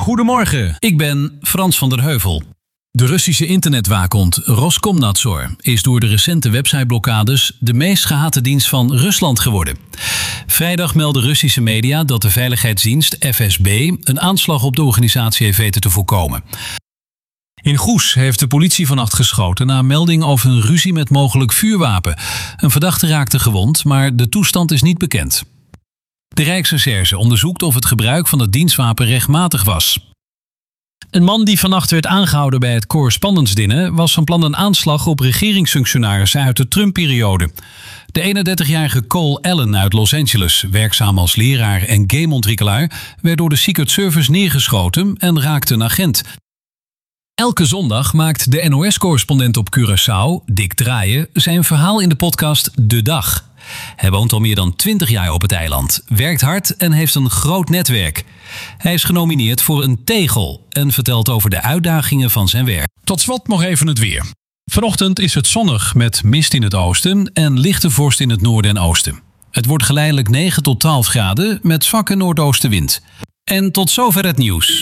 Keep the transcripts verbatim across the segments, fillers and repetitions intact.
Goedemorgen, ik ben Frans van der Heuvel. De Russische internetwaakhond Roskomnadzor is door de recente websiteblokkades de meest gehate dienst van Rusland geworden. Vrijdag meldden Russische media dat de veiligheidsdienst F S B een aanslag op de organisatie heeft weten te voorkomen. In Goes heeft de politie vannacht geschoten na een melding over een ruzie met mogelijk vuurwapen. Een verdachte raakte gewond, maar de toestand is niet bekend. De Rijksrecherche onderzoekt of het gebruik van het dienstwapen rechtmatig was. Een man die vannacht werd aangehouden bij het Correspondence Dinner was van plan een aanslag op regeringsfunctionarissen uit de Trump-periode. De eenendertigjarige Cole Allen uit Los Angeles, werkzaam als leraar en gameontwikkelaar, werd door de Secret Service neergeschoten en raakte een agent. Elke zondag maakt de N O S-correspondent op Curaçao, Dick Draaien, zijn verhaal in de podcast De Dag. Hij woont al meer dan twintig jaar op het eiland, werkt hard en heeft een groot netwerk. Hij is genomineerd voor een tegel en vertelt over de uitdagingen van zijn werk. Tot slot nog even het weer. Vanochtend is het zonnig met mist in het oosten en lichte vorst in het noorden en oosten. Het wordt geleidelijk negen tot twaalf graden met zwakke noordoostenwind. En tot zover het nieuws.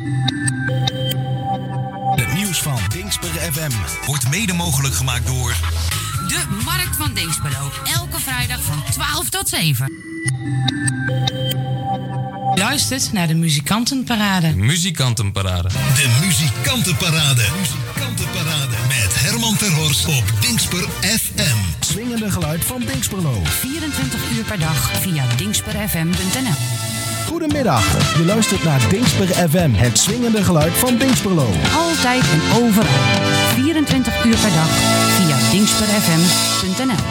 Het nieuws van Dingsper F M wordt mede mogelijk gemaakt door... De Markt van Dinxperlo. Elke vrijdag van twaalf tot zeven. Luistert naar de Muzikantenparade. Muzikantenparade. De Muzikantenparade. Muzikantenparade. Met Herman Terhorst op Dingsper F M. Swingende geluid van Dingsperlo. vierentwintig uur per dag via dingsper f m punt n l. Goedemiddag, je luistert naar Dingsper F M, het swingende geluid van Dingsperlo. Altijd en overal. vierentwintig uur per dag via dingsper f m punt n l.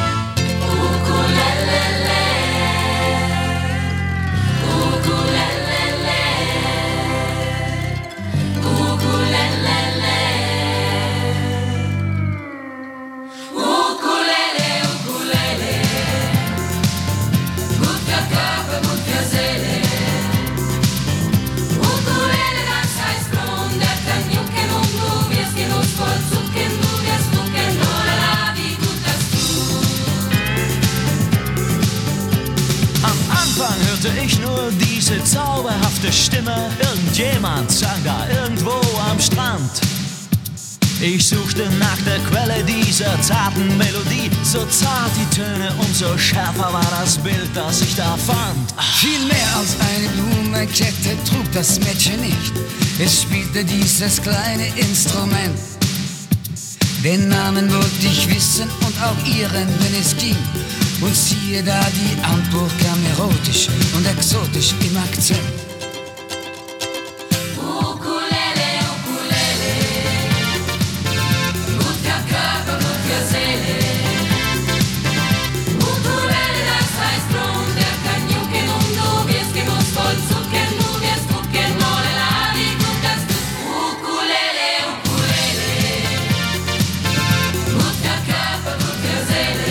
Ich nur diese zauberhafte Stimme. Irgendjemand sang da irgendwo am Strand. Ich suchte nach der Quelle dieser zarten Melodie. So zart die Töne und so schärfer war das Bild, das ich da fand. Viel mehr als eine Blumenkette trug das Mädchen nicht. Es spielte dieses kleine Instrument. Den Namen wollte ich wissen und auch ihren, wenn es ging. Und siehe da, die Antwort kam erotisch und exotisch im Akzent. Ukulele, ukulele, gut für Körper, gut für Seele. Ukulele, das heißt Rum, der kann jucken und du wirst genussvoll zucken, du wirst gucken, molela, wie gut das tut. Ukulele, ukulele, gut für Körper, gut für Seele.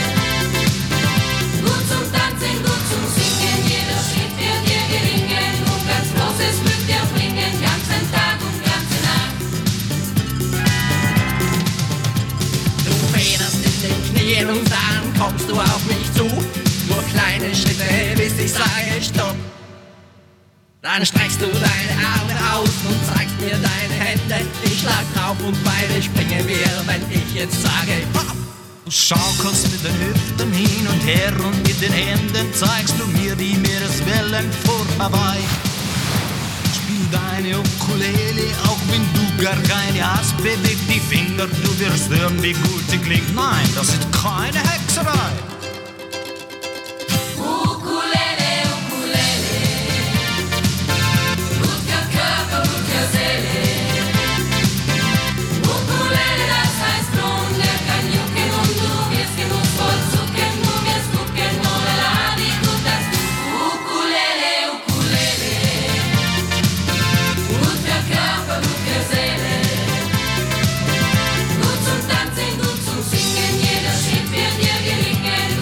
Und dann kommst du auf mich zu, nur kleine Schritte, bis ich sage Stopp. Dann streckst du deine Arme aus und zeigst mir deine Hände. Ich schlag drauf und beide springen wir, wenn ich jetzt sage Hopp. Du schaukelst mit den Hüften hin und her und mit den Händen zeigst du mir die Meereswellen vor Hawaii. Spiel deine Ukulele, auch wenn du gar keine hast, beweg die Finger, du wirst hören, wie gut sie klingt. Nein, das ist keine Hexerei. Ukulele, ukulele, gut für Körper, gut für Seele. Ukulele, das heißt Lohn, der kann jucken und du wirst genussvoll zucken, du wirst gucken, molela, wie gut das tut. Ukulele, ukulele, gut für Körper, gut für Seele. Gut zum Tanzen, gut zum Singen, jeder Schritt wird dir gelingen.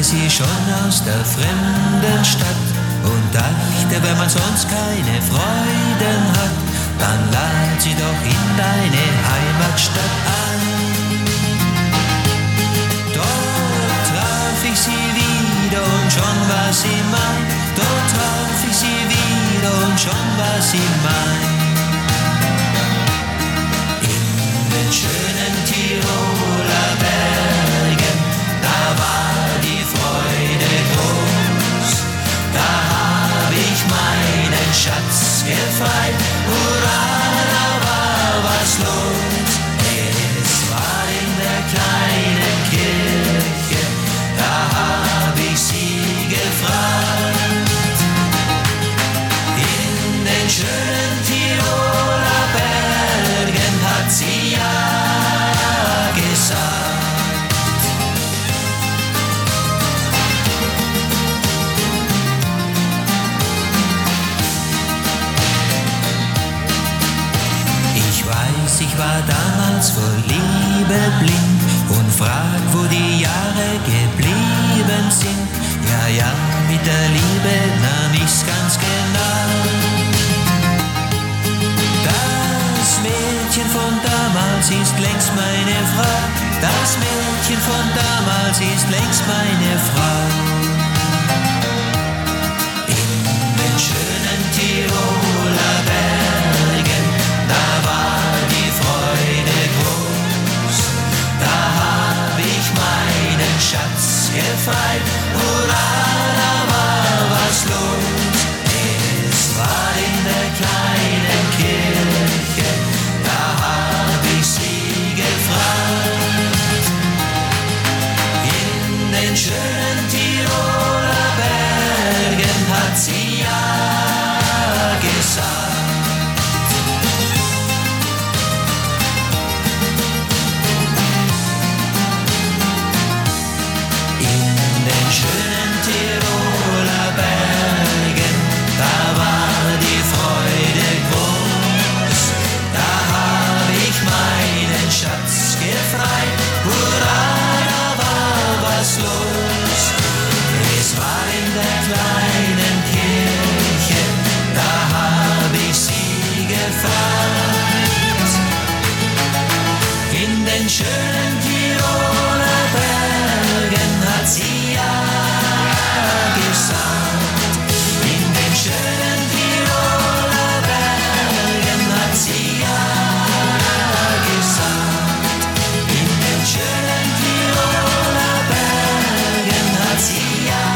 sie schon aus der fremden Stadt und dachte, wenn man sonst keine Freuden hat, dann lad sie doch in deine Heimatstadt ein. Dort traf ich sie wieder und schon war sie mein. Dort traf ich sie wieder und schon war sie mein. In den schönen Tiroler Bergen, da war die Freude groß. Da hab ich meinen Schatz gefreit. Hurra, da war was los. Es war in der kleinen Kirche, da hab ich sie gefragt. In den schönen Tiroler Bergen hat sie ja gesagt. Ich weiß, ich war damals vor Liebe blind und frag, wo die Jahre geblieben sind. Ja, ja, mit der Liebe nahm ich's ganz genau. Das Mädchen von damals ist längst meine Frau. Das Mädchen von damals ist längst meine Frau. In den schönen Tiroler Bergen, da war die Freude groß. Da hab ich meinen Schatz gefreit. Hurra, da war was los. Es war in der kleinen Kirche, da hab ich sie gefragt. In den schönen Tiroler Bergen hat sie ja gesagt. In den schönen Tiroler Bergen, da war die Freude groß. Da hab ich meinen Schatz gefreit. Hurra, da war was los. Es war in der kleinen Kirche, da hab ich sie gefragt. In den schönen Tiroler Bergen hat sie ja gesagt. In den schönen Tiroler Bergen hat sie ja gesagt. In den schönen Tiroler Bergen hat sie ja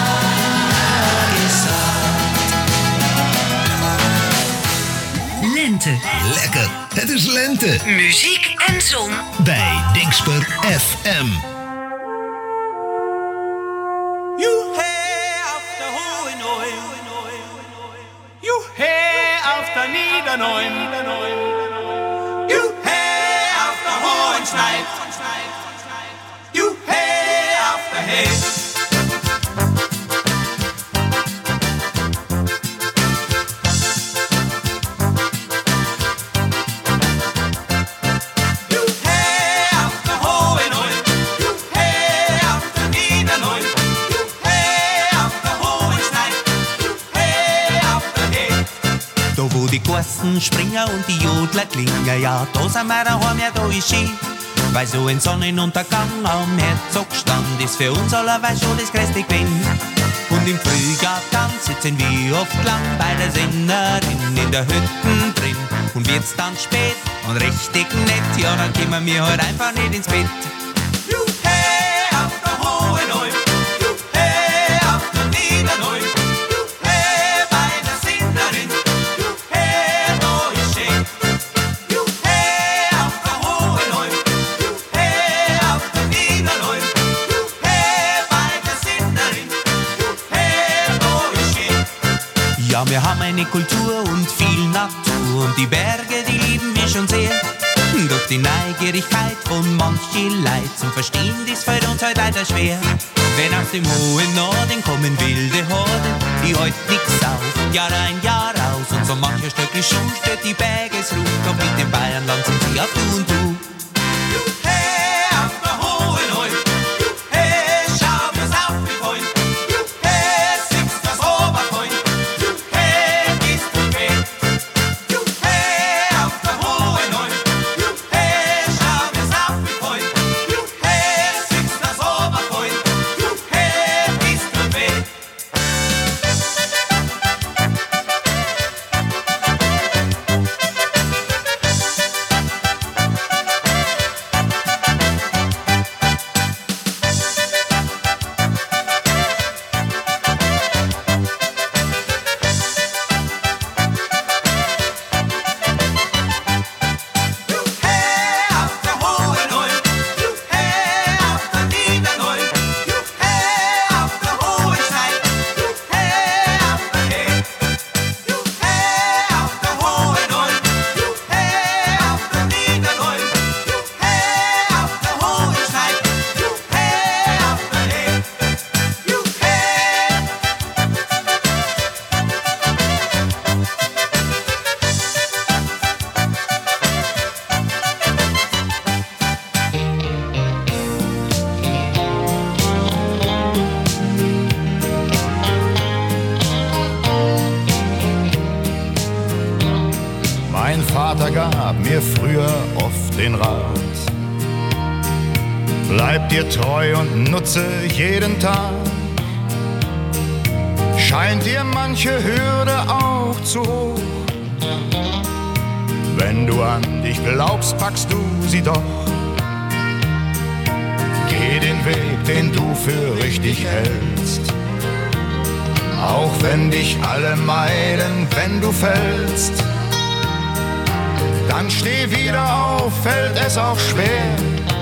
gesagt. Lente. Lekker, het is lente. Muziek en zon. Bij Dingsper F M. You hey auf der hohen Neum, you hey auf der Niederneum, you hey auf der hohen Schneid, you hey auf der Heid. You hey auf der hohen Neum, you hey auf der Niederneum, you hey auf der hohen Schneid, you hey auf der Heid. Da wo die Gossen springen und die Jodler klingen, ja, da sind wir daheim, ja, da ist schön. Weil so ein Sonnenuntergang am Herzogstand ist für uns allerweil schon das größte Gewinn. Und im Frühgarten sitzen wir oft lang bei der Sinnerin in der Hütten drin. Und wird's dann spät und richtig nett, ja, dann kommen wir halt einfach nicht ins Bett. You hey auf der hohen Neum, you hey auf der Niederneum, you hey bei der Sinnerin, you hey wo ist schön. You hey auf der hohen Neum, you hey auf der Niederneum, you hey bei der Sinnerin, you hey wo ist schön. Ja, wir haben eine Kultur und viel Natur und die Berge, die lieben wir schon sehr. Doch die Neugierigkeit von manchen Leid zum Verstehen, das fällt uns heute leider schwer. Wenn aus dem hohen Norden kommen wilde Horden, die heut nix auf, Jahr ein, Jahr aus. Und so mancher Stöckli Schuh steht die Bergesruhe, doch mit dem Bayernland sind sie auf Du und Du. You hey auf der hohen Neum, you hey schau wir's auf wie Freund. Vater gab mir früher oft den Rat: Bleib dir treu und nutze jeden Tag. Scheint dir manche Hürde auch zu hoch? Wenn du an dich glaubst, packst du sie doch. Geh den Weg, den du für richtig hältst. Auch wenn dich alle meiden, wenn du fällst. Dann steh wieder auf, fällt es auch schwer.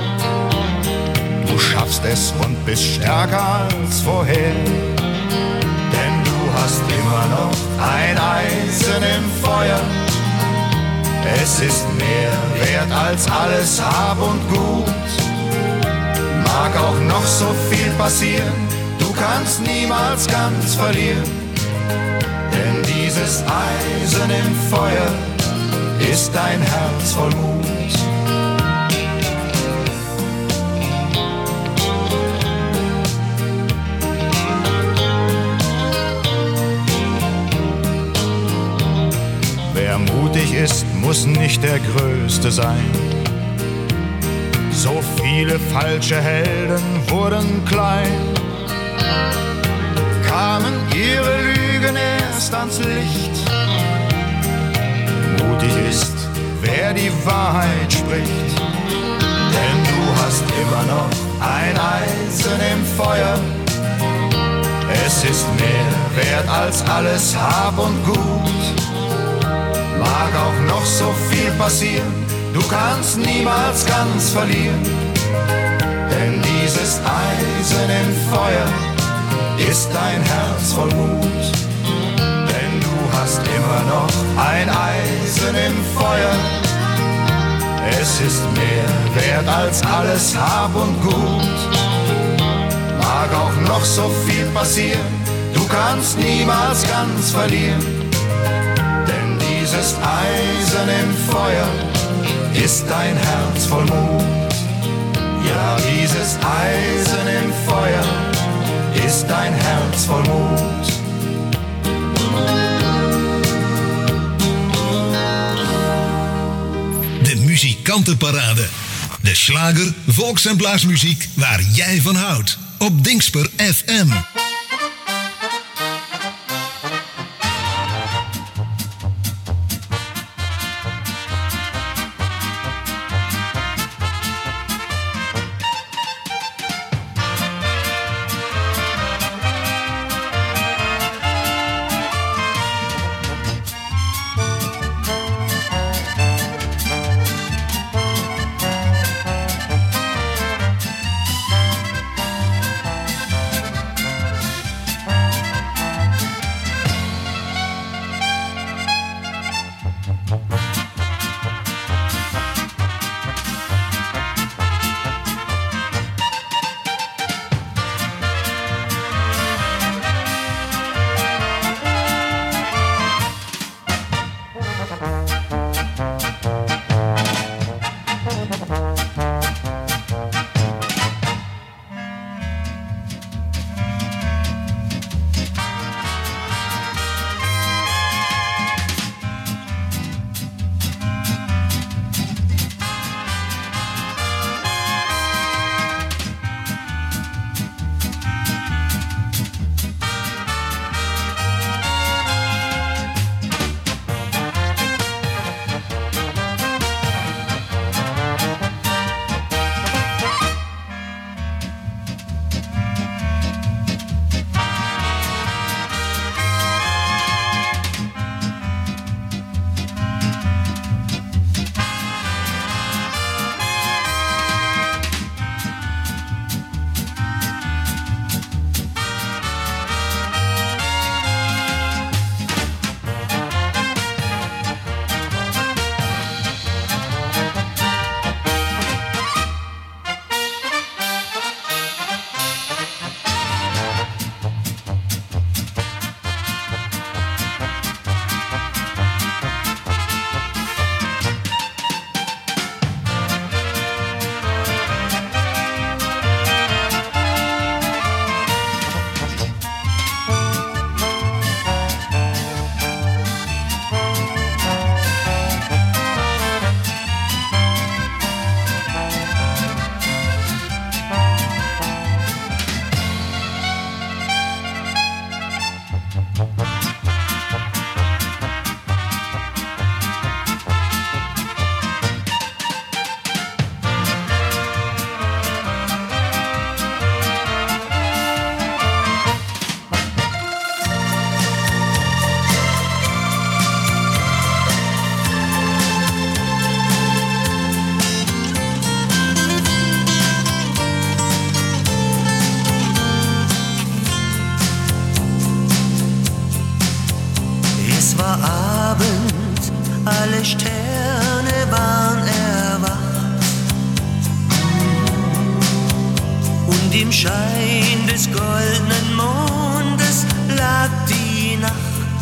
Du schaffst es und bist stärker als vorher. Denn du hast immer noch ein Eisen im Feuer. Es ist mehr wert als alles Hab und Gut. Mag auch noch so viel passieren, du kannst niemals ganz verlieren. Denn dieses Eisen im Feuer ist dein Herz voll Mut. Wer mutig ist, muss nicht der Größte sein. So viele falsche Helden wurden klein, kamen ihre Lügen erst ans Licht. Mutig ist, wer die Wahrheit spricht, denn du hast immer noch ein Eisen im Feuer. Es ist mehr wert als alles Hab und Gut. Mag auch noch so viel passieren, du kannst niemals ganz verlieren. Denn dieses Eisen im Feuer ist dein Herz voll Mut. Denn du hast immer noch ein Eisen im Feuer. Es ist mehr wert als alles Hab und Gut. Mag auch noch so viel passieren, du kannst niemals ganz verlieren. Denn dieses Eisen im Feuer ist dein Herz voll Mut. Ja, dieses Eisen im Feuer ist dein Herz voll Mut. De muzikantenparade. De slager, volks- en blaasmuziek waar jij van houdt. Op Dingsper F M. alle Sterne waren erwacht und im Schein des goldenen Mondes lag die Nacht.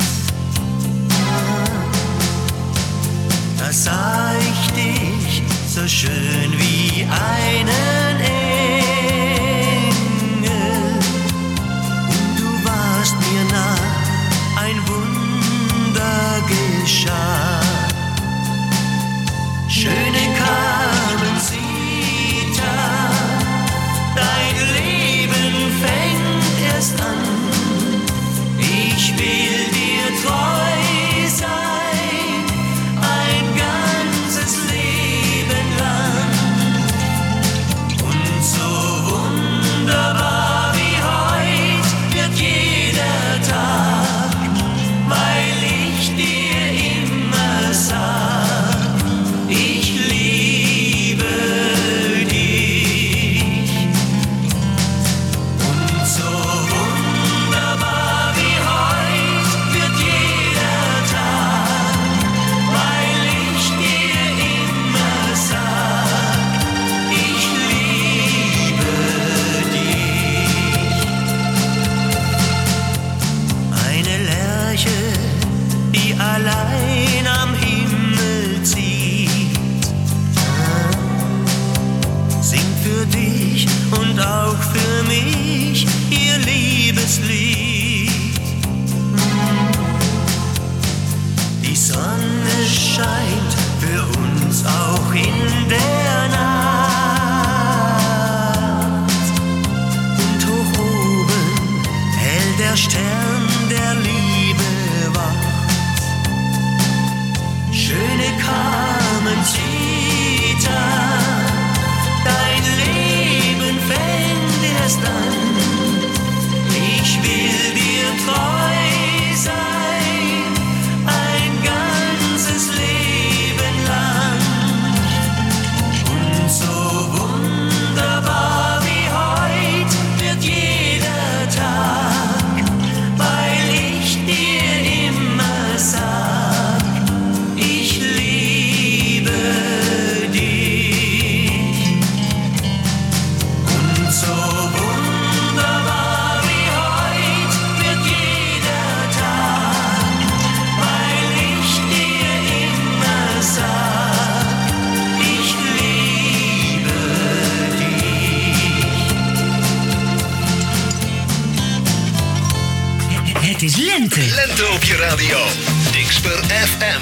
Da sah ich dich so schön wie einen Engel und du warst mir nah, ein Wunder geschah. Schöne Carmencita, dein Leben fängt erst an. Ich will dir treu sein, ein ganzes Leben lang. Und so wunderbar wie heut wird jeder Tag, weil ich dir immer sag, ich liebe dich. Und so wunderbar wie heut wird jeder Tag, weil ich dir immer sag, ich liebe dich. Eine Lerche, die allein am Himmel zieht, singt für dich und auch für mich ihr Liebeslied. Die Sonne scheint für uns auch in der Nacht und hoch oben hell der Stern der Liebe wacht. Schöne Carmencita, dein Leben fängt erst an. Ich will dir treu sein, ein ganzes Leben lang. Und so wunderbar wie heut wird jeder Tag, weil ich dir immer sag, ich liebe dich. Und so wunderbar wie heut wird jeder Tag, weil ich dir immer sag, ich liebe dich. Het is lente. Lente op je radio. Dixper F M.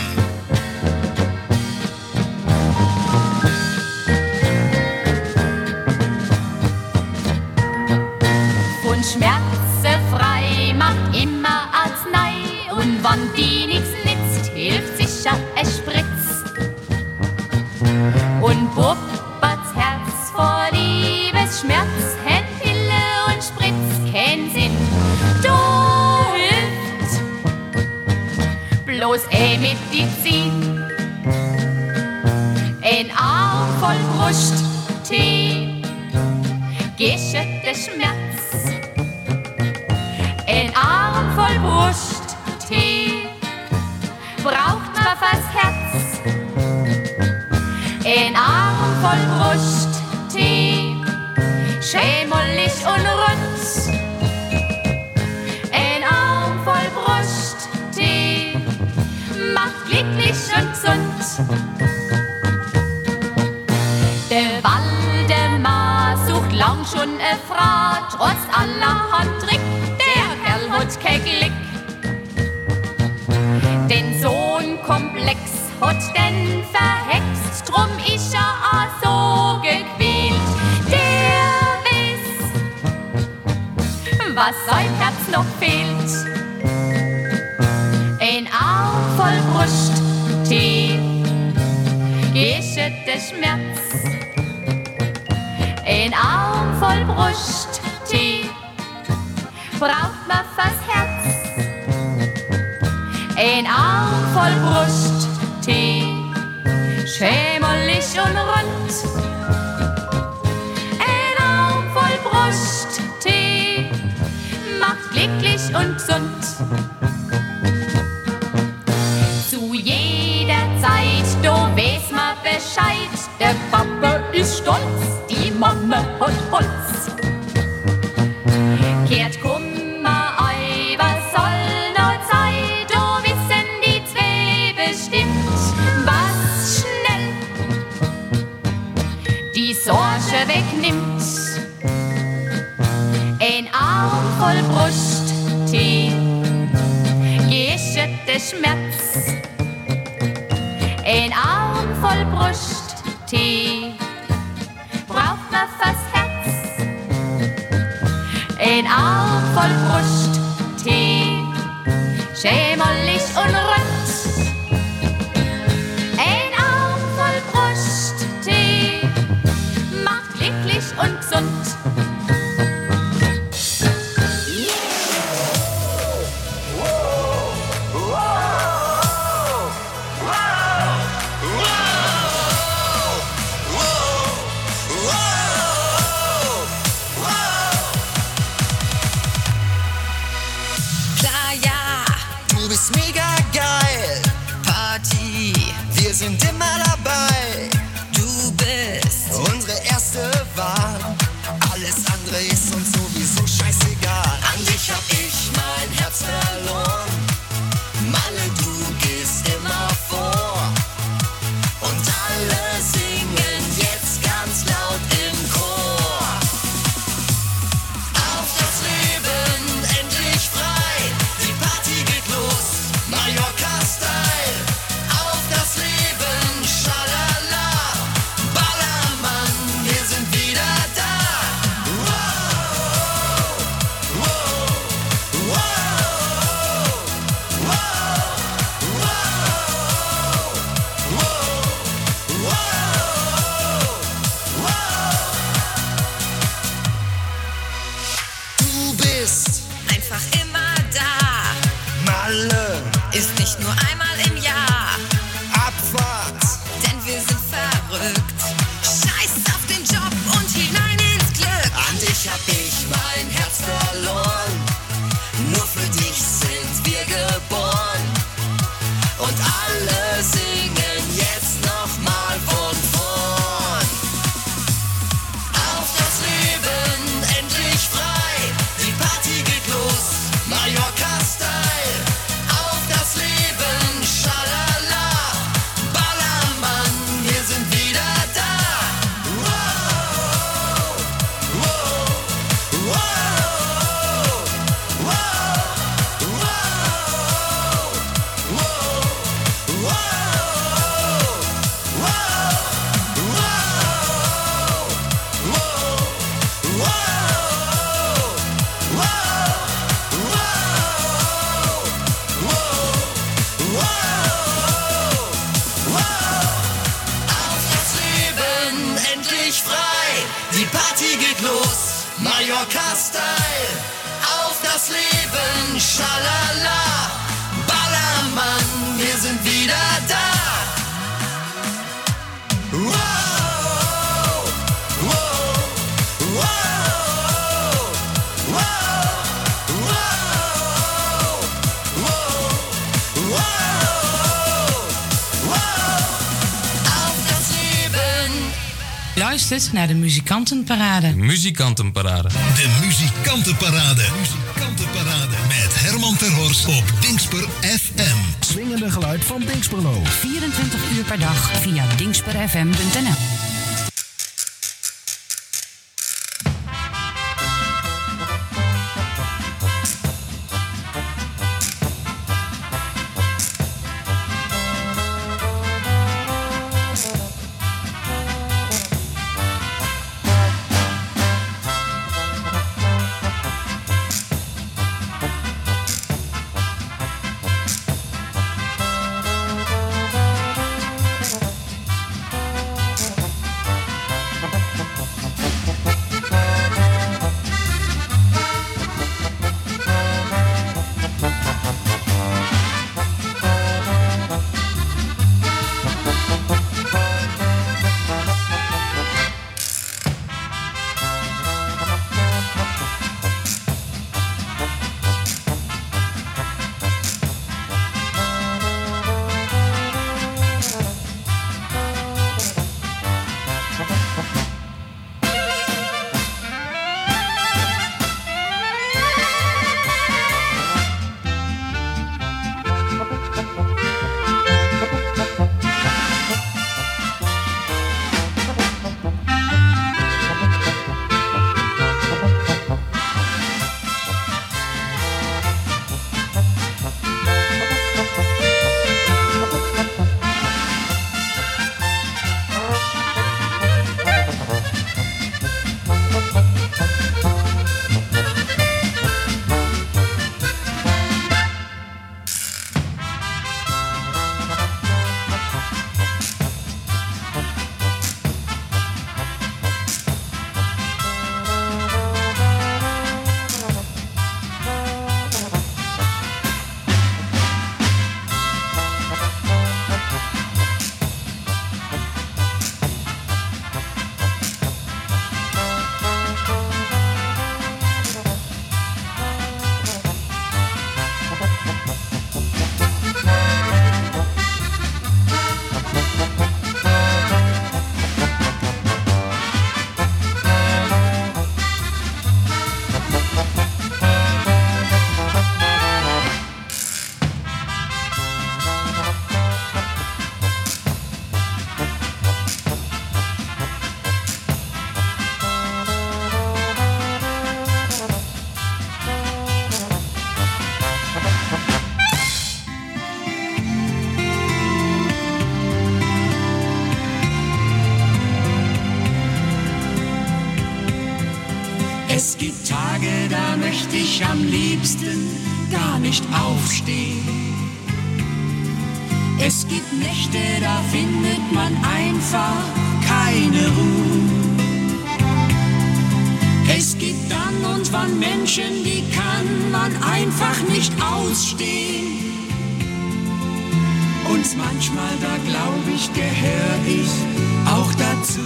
Von Schmerzen frei macht immer Arznei. Und wann die nichts nützt, hilft sicher ein Spritz. Und Bubberts Herz vor Liebesschmerz, hätt Pille und Spritz, kein Sinn. Du hilft bloß ein Medizin. Ein Arm voll Brusttee, geschütte Schmerz. Ein Arm voll Brusttee braucht man fürs Herz. Ein Arm voll Brusttee, schämelig und rund. Ein Arm voll Brusttee macht glücklich und gesund. Der Waldemar sucht lang schon eine Frau, trotz allerhand Trick, der Kerl hat kein Glück. Den Sohn komplex hat den verhext, drum ist er auch so gequält. Der weiß, was sein Herz noch fehlt. Ein Arm voll Brusttee, geschütte Schmerz. Ein Arm voll Brusttee braucht man fürs Herz. Ein Arm voll Brusttee, schämelig und rund. Ein Arm voll Brusttee macht glücklich und gesund. Zu jeder Zeit Schmerz. Ein Arm voll Brusttee braucht man fürs Herz. Ein Arm voll Brusttee, schämerlich und rund. Ein Arm voll Brusttee macht glücklich und gesund. Sind immer dabei, du bist unsere erste Wahl. Alles andere ist uns sowieso scheißegal. An dich hab ich mein Herz verloren. Malle, du gehst immer vor. Und alle singen jetzt ganz laut im Chor. Auf das Leben endlich frei. Die Party geht los, Mallorca-Style. Auf das Leben. Ist nicht nur einmal im Jahr Abfahrt, denn wir sind verrückt. Scheiß auf den Job und hinein ins Glück. An dich hab ich mein Herz verloren. Nur für dich sind wir geboren. Und alle singen jetzt nochmal von vorn. Auf das Leben endlich frei. Die Party geht los, Mallorca-Style. Das Leben, schalala, Ballermann, wir sind wieder da. Wow, wow, wow, wow, wow, wow, wow, die Party geht los, Mallorca-Style. Auf das Leben, schalala, Ballermann, wir sind wieder da. Wow, wow, wow, wow, wow, wow, wow. Auf das Leben. Luistert naar de Muzikantenparade. Muzikantenparade. De Muzikantenparade. Muzikantenparade. Met Herman Terhorst op Dingsper F M. Swingende geluid van Dingsperlo. vierentwintig uur per dag via dingsper f m punt n l. Es gibt Tage, da möchte ich am liebsten gar nicht aufstehen. Es gibt Nächte, da findet man einfach keine Ruhe. Es gibt dann und wann Menschen, die kann man einfach nicht ausstehen. Und manchmal, da glaub ich, gehör ich auch dazu.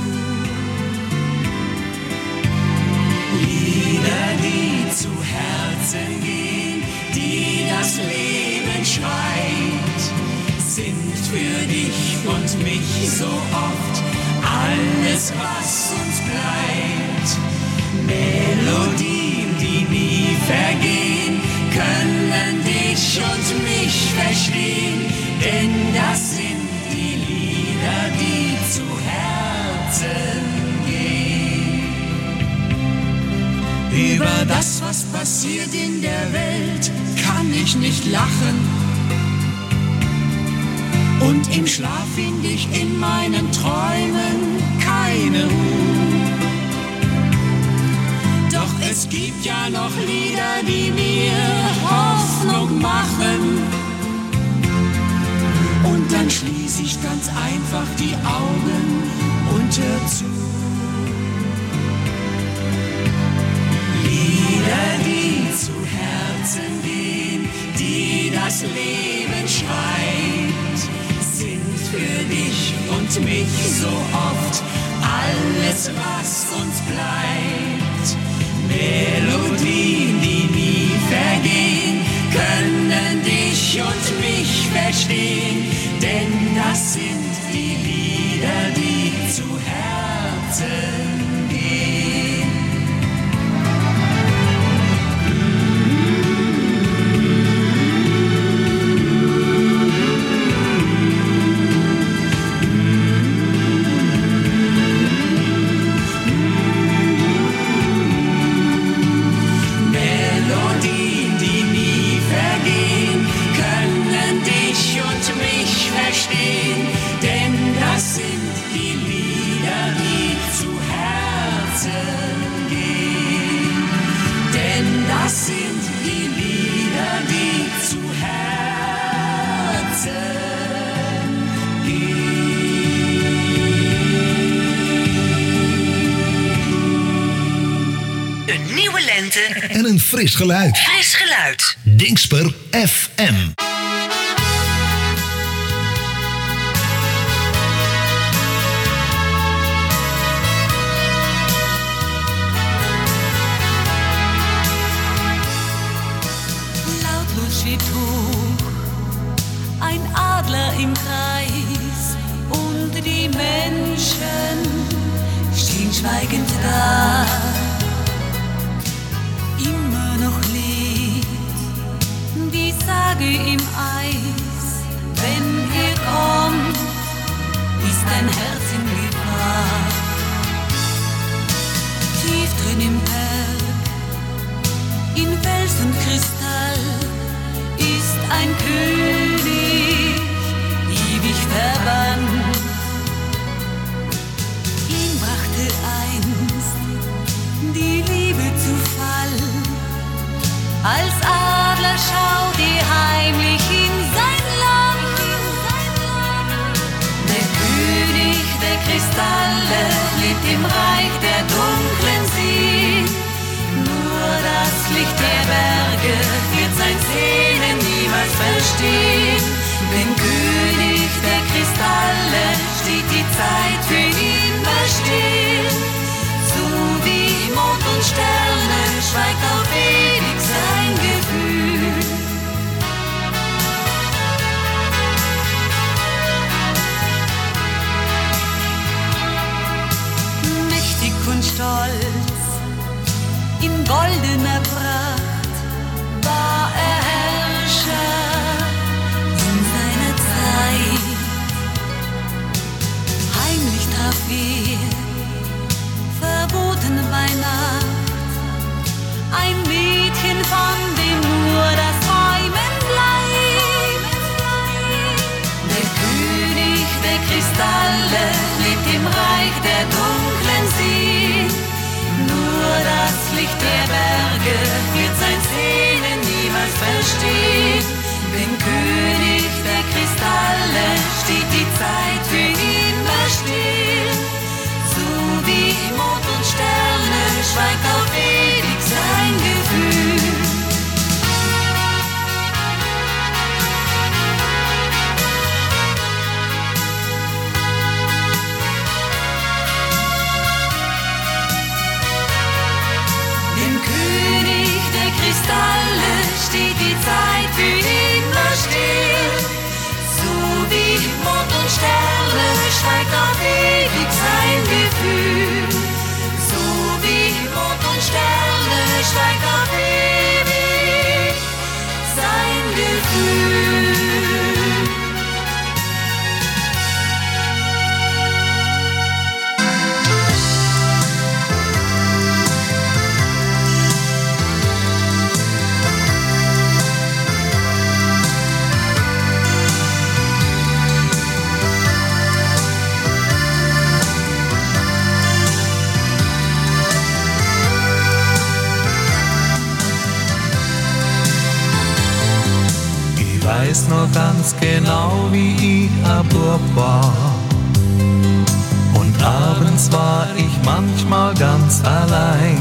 Lieder, die zu Herzen gehen, die das Leben schreit, sind für dich und mich so oft alles, was uns bleibt. Melodien, die nie vergehen, können dich und mich verstehen, denn das sind die Lieder, die zu Herzen gehen. Über das, was passiert in der Welt, kann ich nicht lachen. Und im Schlaf find ich in meinen Träumen keine Ruhe. Doch es gibt ja noch Lieder, die mir Hoffnung machen. Und dann schließ ich ganz einfach die Augen und hör zu. Lieder, die zu Herzen gehen, die das Leben schreit, sind für dich und mich so oft alles, was uns bleibt. Melodien, die nie vergehen, können dich und mich verstehen, denn das sind die Lieder, die zu Herzen gehen. En een fris geluid. Fris geluid. Dingsper F M. Lautlos schwebt hoch ein Adler im Kreis und die Menschen stehen schweigend da. Immer noch liegt die Sage im Eis, wenn er kommt, ist dein Herz in Gefahr. Tief drin im Berg, in Fels und Kristall, ist ein König ewig verbannt. Ihn brachte einst die Liebe zu Fall. Als Adler schaut er heimlich in sein Land. Der König der Kristalle lebt im Reich der dunklen See. Nur das Licht der Berge wird sein Sehnen niemals verstehen. Denn König der Kristalle steht die Zeit für ihn still. So wie Mond und Sterne schweigt auf ewig sein Gefühl. Mächtig und stolz, in goldener Pracht, war er Herrscher in seiner Zeit. Heimlich traf er, verboten bei Nacht, ein Mädchen Dem König der Kristalle steht die Zeit für immer still. So wie Mond und Sterne schweigt auf ewig sein Gefühl. Dem König der Kristalle steht die Zeit für immer still. So wie Mond und Sterne schweigt auf ewig sein Gefühl. So wie Mond und Sterne schweigt auf ewig sein Gefühl. Ich weiß noch ganz genau, wie ich ein Bub war. Und abends war ich manchmal ganz allein.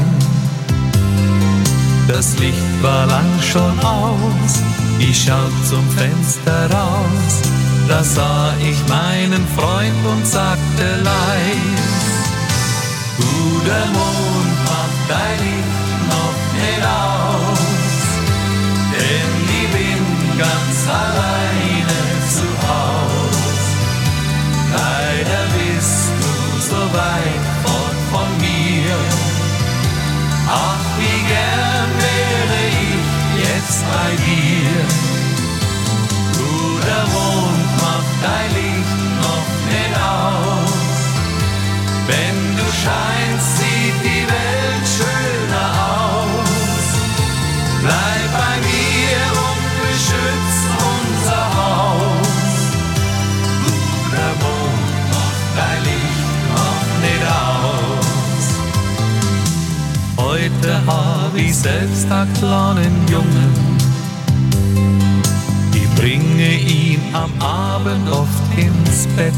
Das Licht war lang schon aus, ich schaut zum Fenster raus. Da sah ich meinen Freund und sagte leis: Du, der Mond, mach dein Licht noch nicht aus, denn ich bin ganz alleine zu Haus. Leider bist du so weit fort von mir. Ach, wie gern wäre ich jetzt bei dir. Du, der Mond, mach dein Licht noch nicht aus. Wenn du scheinst, sieht die Welt schöner aus. Bleib bei mir und beschütz unser Haus. Du, der Mond, mach dein Licht noch nicht aus. Heute hab ich selbst einen kleinen Jungen. Ich bringe ihn am Abend oft ins Bett.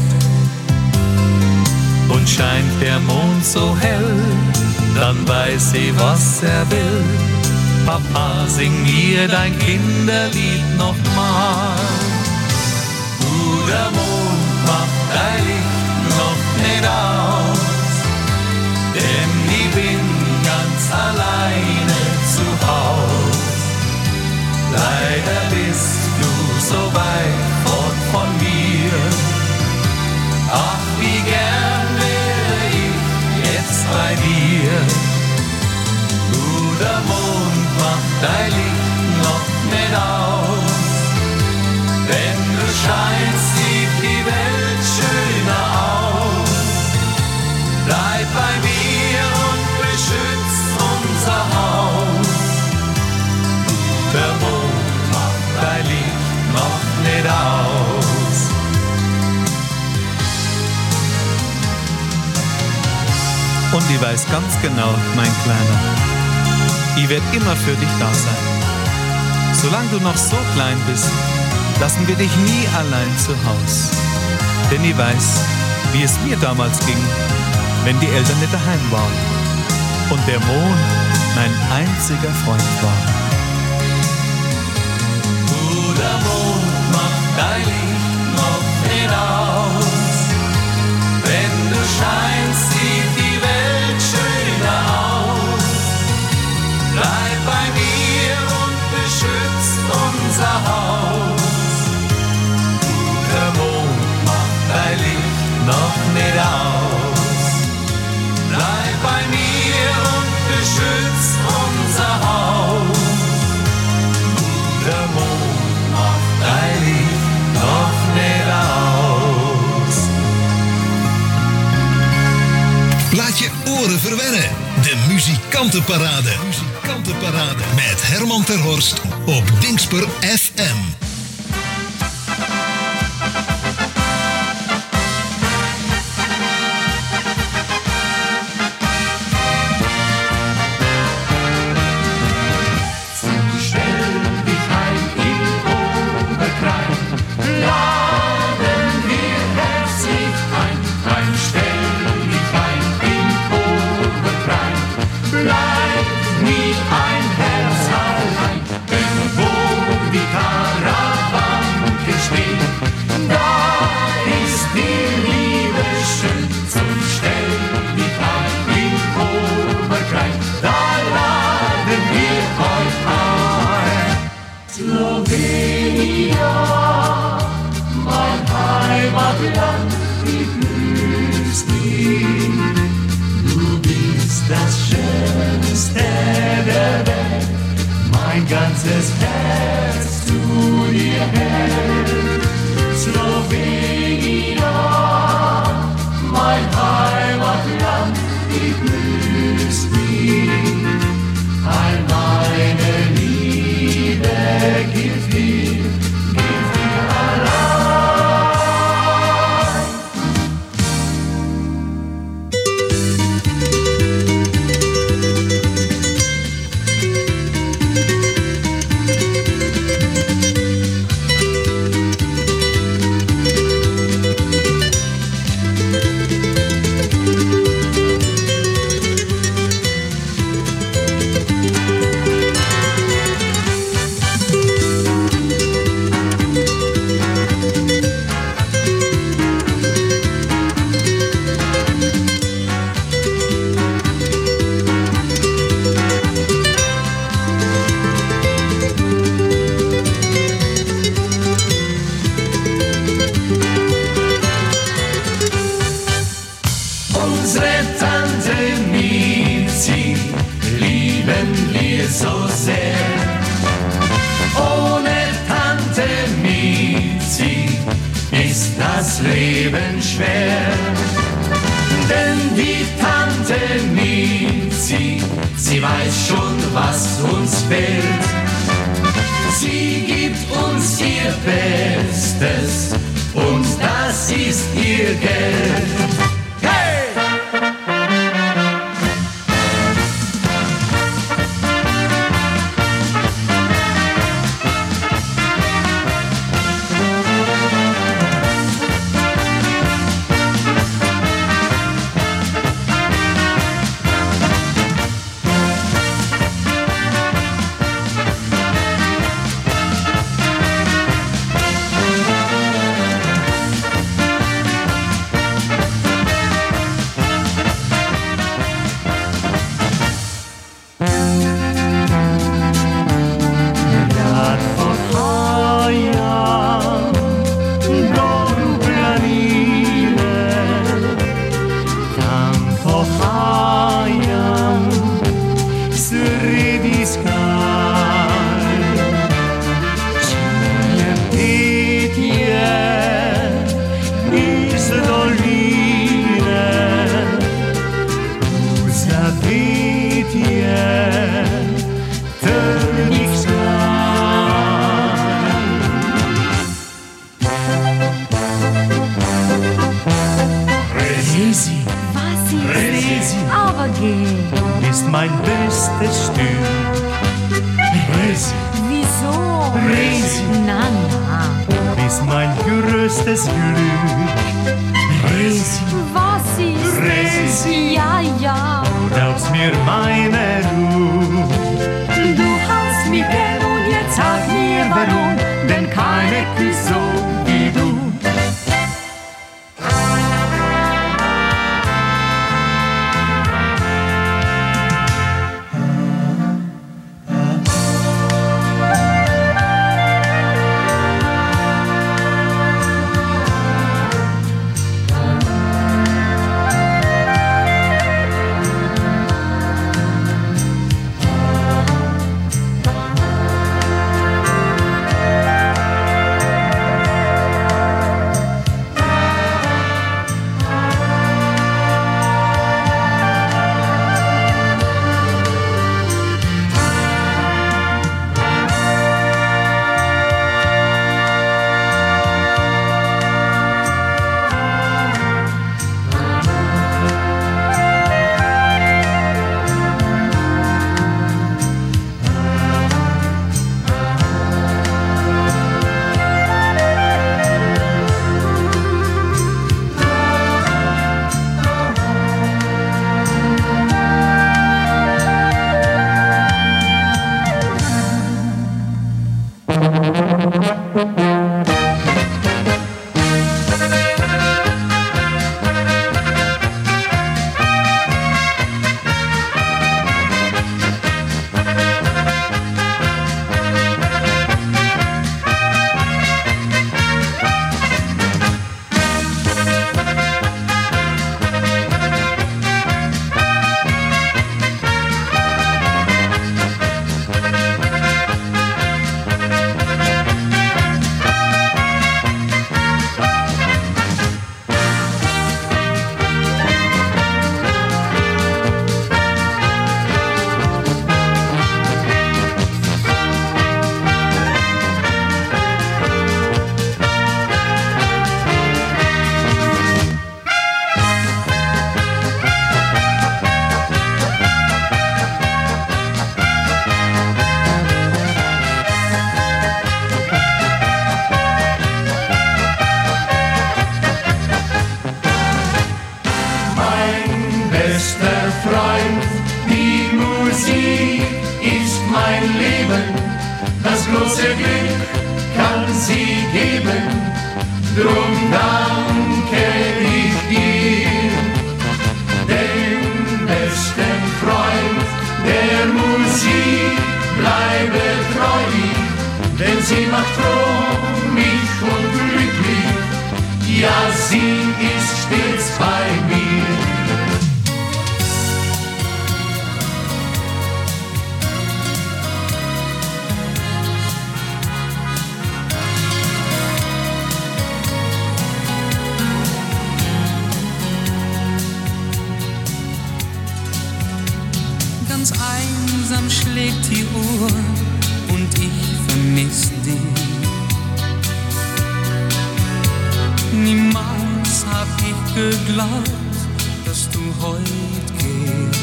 Und scheint der Mond so hell, dann weiß ich, was er will. Papa, sing mir dein Kinderlied nochmal. Du, der Mond, mach dein Licht noch nicht aus, denn ich bin ganz alleine zu Haus. Leider bist du so weit fort von mir. Ach, wie gern wäre ich jetzt bei dir. Du, der Mond, mach dein Licht noch nicht aus. Wenn du scheinst, sieht die Welt schöner aus. Bleib bei mir und beschütz unser Haus. Du, der Mond, mach dein Licht noch nicht aus. Und ich weiß ganz genau, mein Kleiner, ich werde immer für dich da sein. Solange du noch so klein bist, lassen wir dich nie allein zu Haus. Denn ich weiß, wie es mir damals ging, wenn die Eltern nicht daheim waren und der Mond mein einziger Freund war. Du, der Mond, mach dein Licht noch nicht aus. Wenn du scheinst, sieht die Welt schöner aus. Bleib bei mir und beschütz unser Haus. Du, der Mond, mach dein Licht noch nicht aus. Bleib bei mir und beschütz unser Haus. Du, der Mond, mach dein Licht noch nicht aus. Laat je oren verwennen. De Muzikantenparade. Muzikantenparade. Met Herman ter Horst op Dingsper F M. Stell dich ein irgendwo sie, ist das Leben schwer. Denn die Tante Mizi, sie weiß schon, was uns fehlt. Sie gibt uns ihr Bestes und das ist ihr Geld. Hey! schlägt die Uhr und ich vermiss dich. Niemals hab ich geglaubt, dass du heut gehst.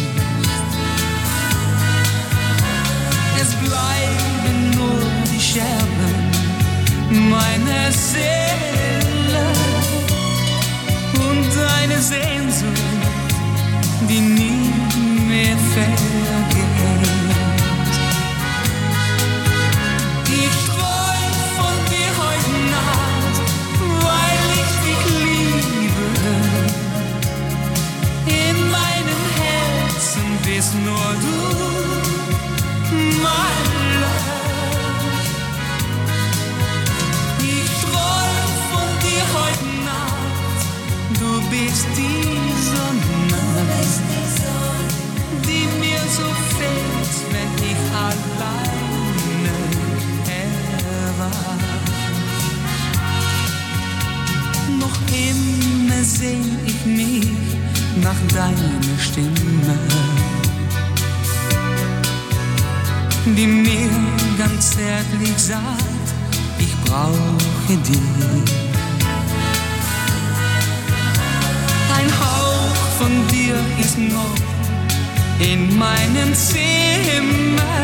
Es bleiben nur die Scherben meiner Seele und eine Sehnsucht, die nie mehr vergeht. Ich träum von dir heute Nacht, weil ich dich liebe. In meinem Herzen bist nur du, mein Love. Ich träum von dir heute Nacht, du bist die Sonne, die mir so fehlt, wenn ich alleine erwache. Noch immer sehn ich mich nach deiner Stimme, die mir ganz zärtlich sagt, ich brauche dich. Ein Hauch von dir ist noch in meinem Zimmer,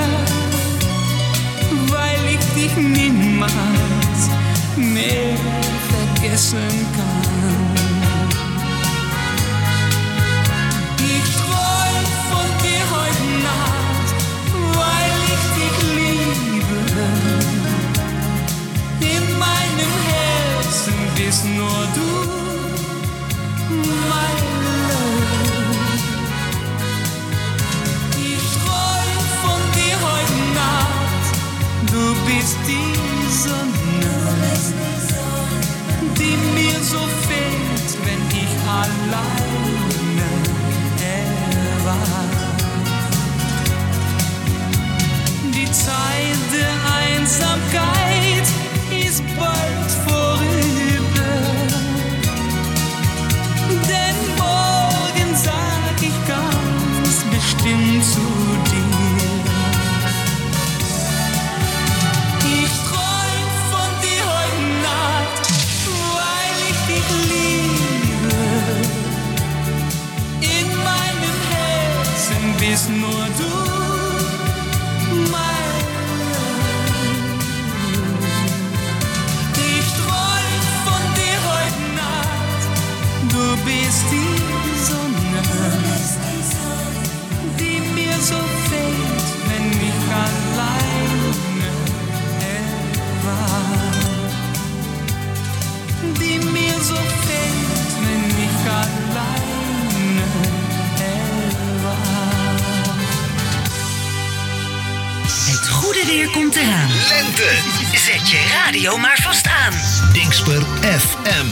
weil ich dich niemals mehr vergessen kann. Ich träum von dir heute Nacht, weil ich dich liebe. In meinem Herzen bist nur du, mein Love. Ich träum von dir heute Nacht, du bist die Sonne, die mir so fehlt, wenn ich alleine erwache. Die Zeit der Einsamkeit ist bald vorüber, denn morgen sag ich ganz bestimmt zu dir. Ich träum von dir heute Nacht, weil ich dich liebe. In meinem Herzen bist nur du, mein Love. Ich träum von dir heute Nacht, du bist die Sonne, die mir so fehlt, wenn ich alleine erwache. Die mir so fehlt, wenn ich alleine erwache. Het goede weer komt eraan. Lente. Zet je radio maar vast aan. Dingsper F M.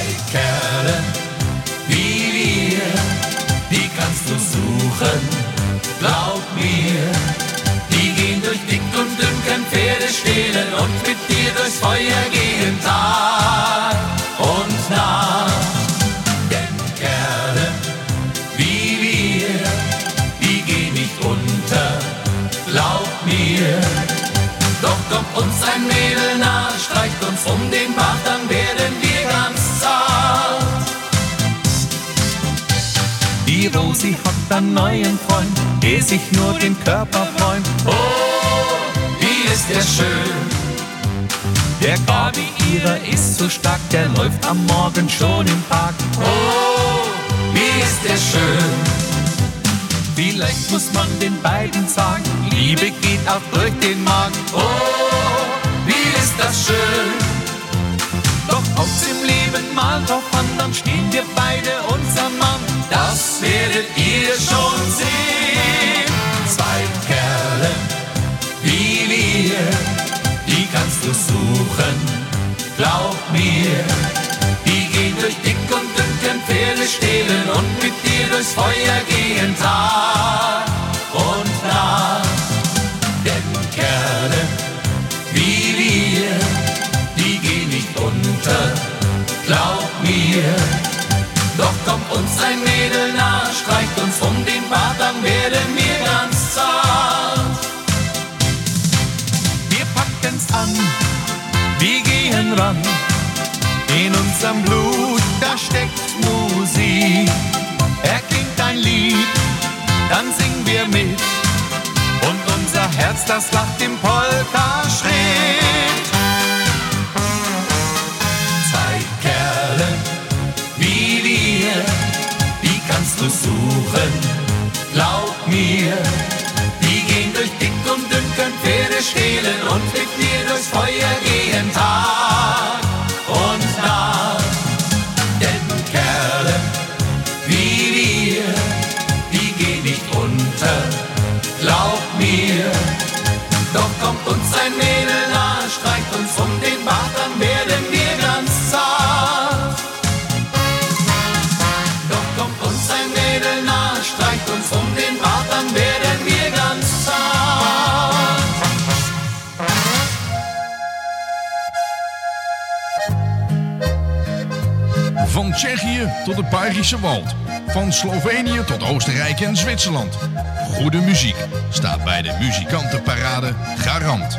Kerle wie wir, die kannst du suchen, glaub mir. Die gehen durch dick und dünn, können Pferde stehlen und mit dir durchs Feuer gehen, Tag und Nacht. Denn Kerle wie wir, die gehen nicht unter, glaub mir. Doch kommt uns ein Mädel nah, streicht uns um den Bart, dann werden wir ganz zart. Die Rosi hat einen neuen Freund, der sich nur den Körper freut. Oh, wie ist der schön. Der Gabi ihrer ist so stark, der läuft am Morgen schon im Park. Oh, wie ist der schön. Vielleicht muss man den beiden sagen, Liebe geht auch durch den Magen. Oh, wie ist das schön. Doch kommt's im Leben mal drauf an, dann stehen wir beide unserem Mann. Das werdet ihr schon sehen. Zwei Kerle wie wir, die kannst du suchen, glaub mir. Die gehen durch dick und dünn, können Pferde stehlen und mit dir durchs Feuer gehen, Tag und Nacht. Denn Kerle wie wir, die gehen nicht unter, glaub mir. Doch kommt uns ein Mädel nah, streicht uns um den Bart, dann werden wir ganz zart. Wir packen's an, wir gehen ran. In unserem Blut, da steckt Musik. Er klingt ein Lied, dann singen wir mit. Und unser Herz, das lacht im Polka-Schritt. Zwei Kerle wie wir, die kannst du suchen, glaub mir. Die gehen durch dick und dünn, können Pferde stehlen und mit dir durchs Feuer gehen, Tag und Nacht. Denn Kerle wie wir, die gehen nicht unter, glaub mir. Doch kommt uns ein Mädel nah, streicht uns um den Bart, dann werden wir ganz zart. Doch kommt uns ein Mädel nah, streicht uns um den Bart, dann werden wir ganz zart. Van Tsjechië tot het Belgische Wald. Van Slovenië tot Oostenrijk en Zwitserland. Goede muziek staat bij de muzikantenparade garant.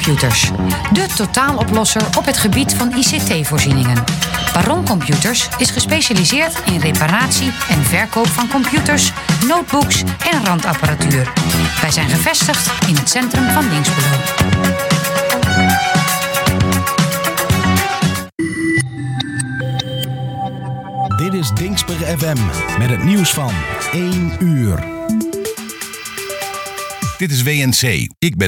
Computers. De totaaloplosser op het gebied van I C T-voorzieningen. Baron Computers is gespecialiseerd in reparatie en verkoop van computers, notebooks en randapparatuur. Wij zijn gevestigd in het centrum van Dinxperlo. Dit is Dinxper F M met het nieuws van één uur. Dit is W N C. Ik ben